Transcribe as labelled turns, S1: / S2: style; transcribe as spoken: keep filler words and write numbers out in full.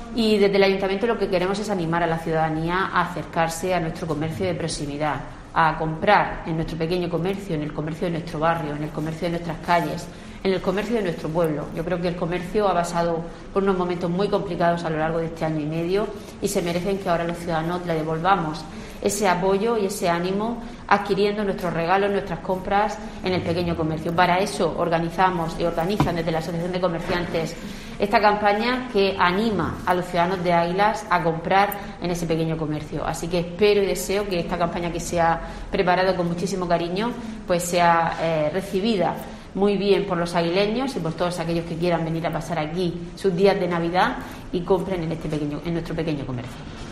S1: Y desde el Ayuntamiento lo que queremos es animar a la ciudadanía a acercarse a nuestro comercio de proximidad, a comprar en nuestro pequeño comercio, en el comercio de nuestro barrio, en el comercio de nuestras calles, en el comercio de nuestro pueblo. Yo creo que el comercio ha pasado por unos momentos muy complicados a lo largo de este año y medio y se merecen que ahora los ciudadanos le devolvamos ese apoyo y ese ánimo adquiriendo nuestros regalos, nuestras compras en el pequeño comercio. Para eso organizamos y organizan desde la Asociación de Comerciantes esta campaña que anima a los ciudadanos de Águilas a comprar en ese pequeño comercio. Así que espero y deseo que esta campaña, que se ha preparado con muchísimo cariño, pues sea eh, recibida muy bien por los aguileños y por todos aquellos que quieran venir a pasar aquí sus días de Navidad y compren en este pequeño, en nuestro pequeño comercio.